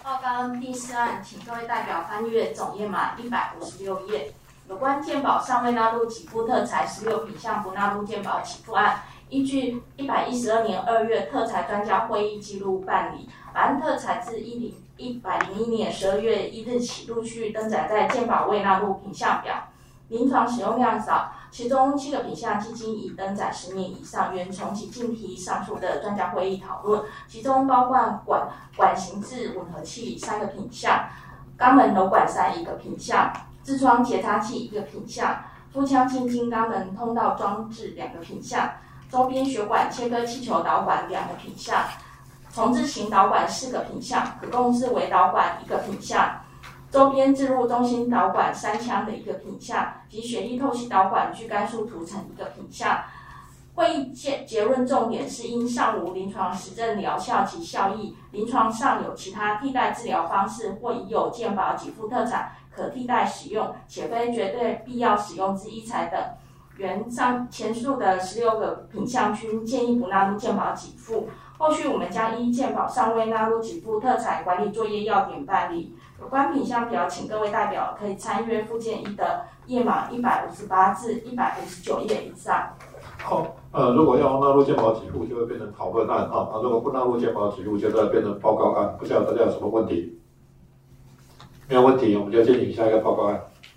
报告第4案，请各位代表翻阅总页码156页。有关健保尚未纳入给付特材16品项不纳入健保给付案，依据112年2月特材专家会议记录办理。本案特材自101年12月1日起陆续登载在健保未纳入品项表，临床使用量少，其中7个品项基金已登载10年以上，原重启进题上述的专家会议讨论，其中包括管型质吻合器3个品项，肛门瘘管塞1个品项，痔疮结扎器1个品项，腹腔镜经肛门通道装置2个品项，周边血管切割气球导管2个品项，重置型导管4个品项，可控制微导管1个品项，周边置入中心导管3腔的1个品项及血液透析导管聚肝素涂层1个品项。会议结论重点是，因尚无临床实证疗效及效益，临床上有其他替代治疗方式，或已有健保给付特产可替代使用，且非绝对必要使用之医材等。原上前述的16个品项均建议不纳入健保给付。后续我们将依健保尚未纳入给付特产管理作业要点办理。有关品项表，请各位代表可以参阅附件1的页码158至159页以上。 好，如果要纳入健保给付，就会变成讨论案啊；如果不纳入健保给付，就会变成报告案。不知道大家有什么问题？没有问题，我们就进行下一个报告案。